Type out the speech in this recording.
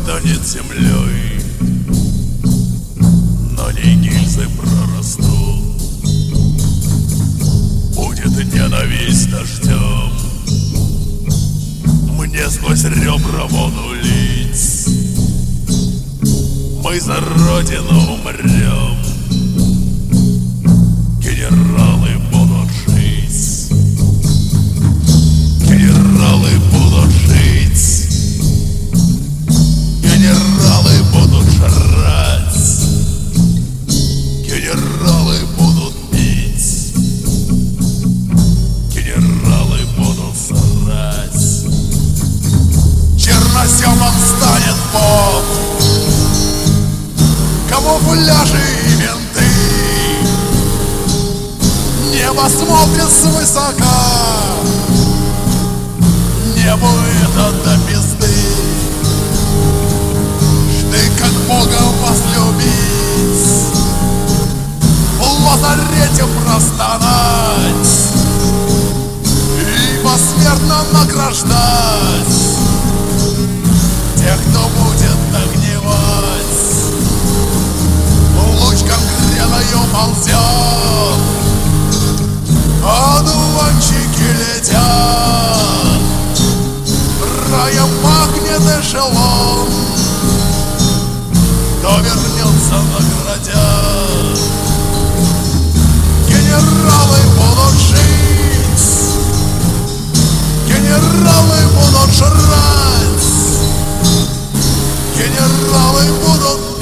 станет землей, на ней гильзы прорастут. Будет ненависть дождем, мне сквозь ребра воду лить. Мы за родину умрем, генералы будут жить. Генералы будут жить. Генералы будут жрать. Генералы будут пить. Генералы будут срать. Черноземом станет пот, камуфляжи и менты. Небо смотрит свысока, небу это до пизды. Жди, как Бога возлюбить, в лазарете простонать и посмертно награждать тех, кто будет нагнивать. Луч гангреною ползет, одуванчики летят, раем пахнет эшелон, кто вернется наградят. Генералы будут жить, генералы будут жрать, генералы будут